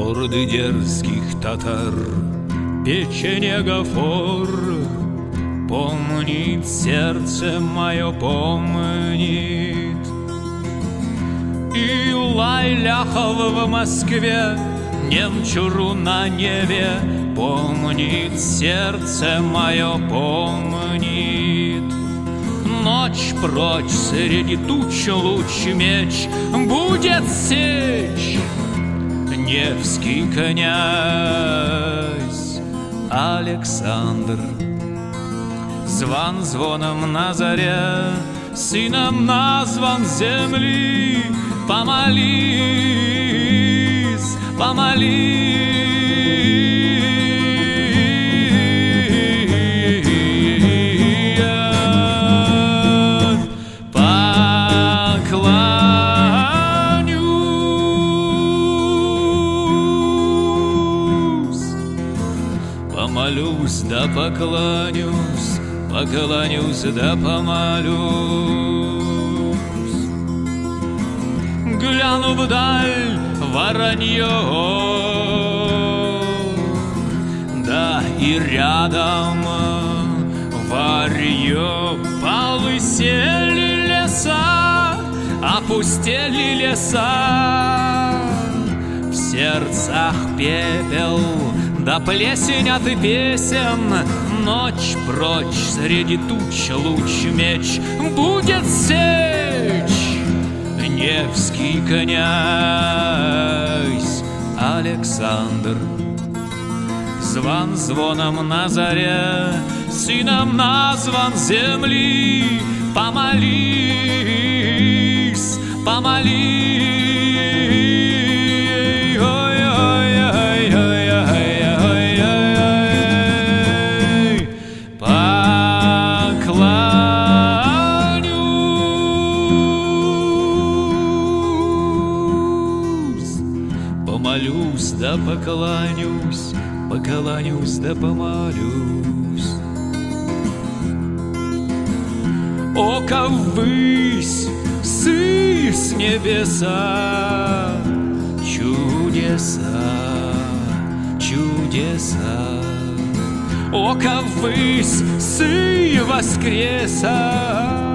орды дерзких татар, печенегафор. Помнит сердце мое, помнит. И лай ляхов в Москве, немчуру на Неве, помнит сердце мое, помнит. Ночь прочь среди туч луч меч будет сечь. Невский князь Александр зван звоном на заре, сыном назван земли. Помолись, помолись. Помолюсь да поклонюсь, поклонюсь да помолюсь. Гляну вдаль воронье, да и рядом варье. Полысели леса, опустели леса, в сердцах пепел да плесень от песен. Ночь прочь среди туч луч меч будет сечь. Невский князь Александр зван звоном на заре, сыном назван земли. Помолись, помолись. Помолюсь да поклонюсь, поклонюсь да помолюсь. Око ввысь, сы с небеса, чудеса, чудеса. Око ввысь, сы воскреса,